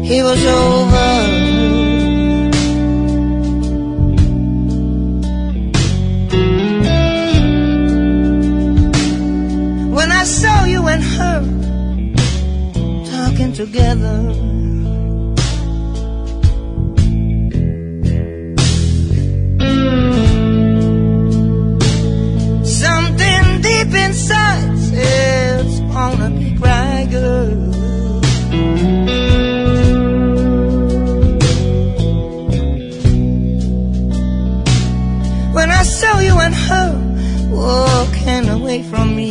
it was over. When I saw you and her talking together, something deep inside says, wanna be cry, girl. When I saw you and her walking away from me,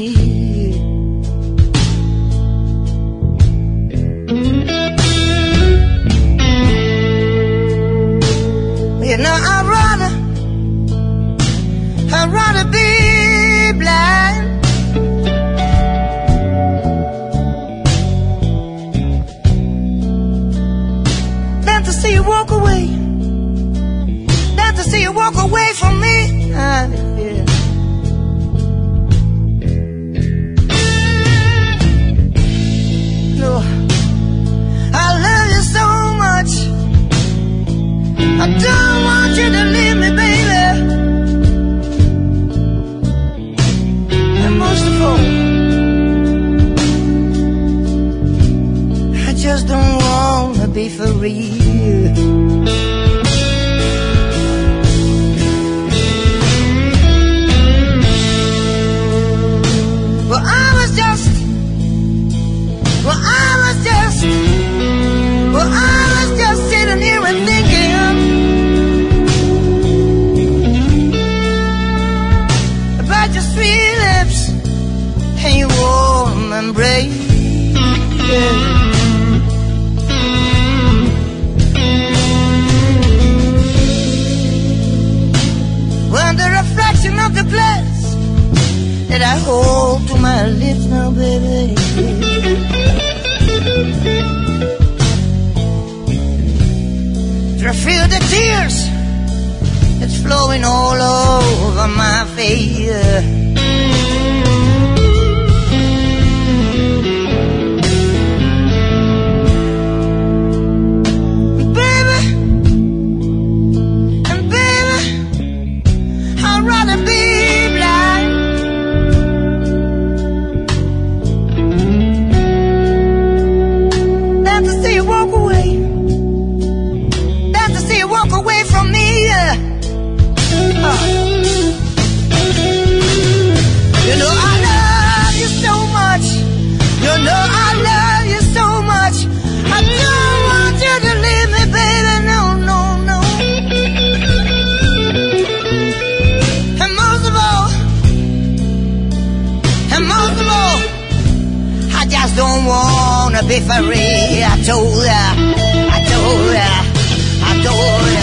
you know, I'd rather be blind than to see you walk away, than to see you walk away from me. Yeah. No, I love you so much, I don't want you to leave me, baby. And most of all, I just don't wanna be for real. Well, I was just sitting here and thinking about your sweet lips and your warm embrace. When the reflection of the glass that I hold to my lips now, baby, I feel the tears that's flowing all over my face. Baby, I'd rather be blind than to see you walk away. Walk away from me. You know I love you so much. You know I love you so much. I don't want you to leave me, baby. No, no, no. And most of all, I just don't wanna be for real. I told ya.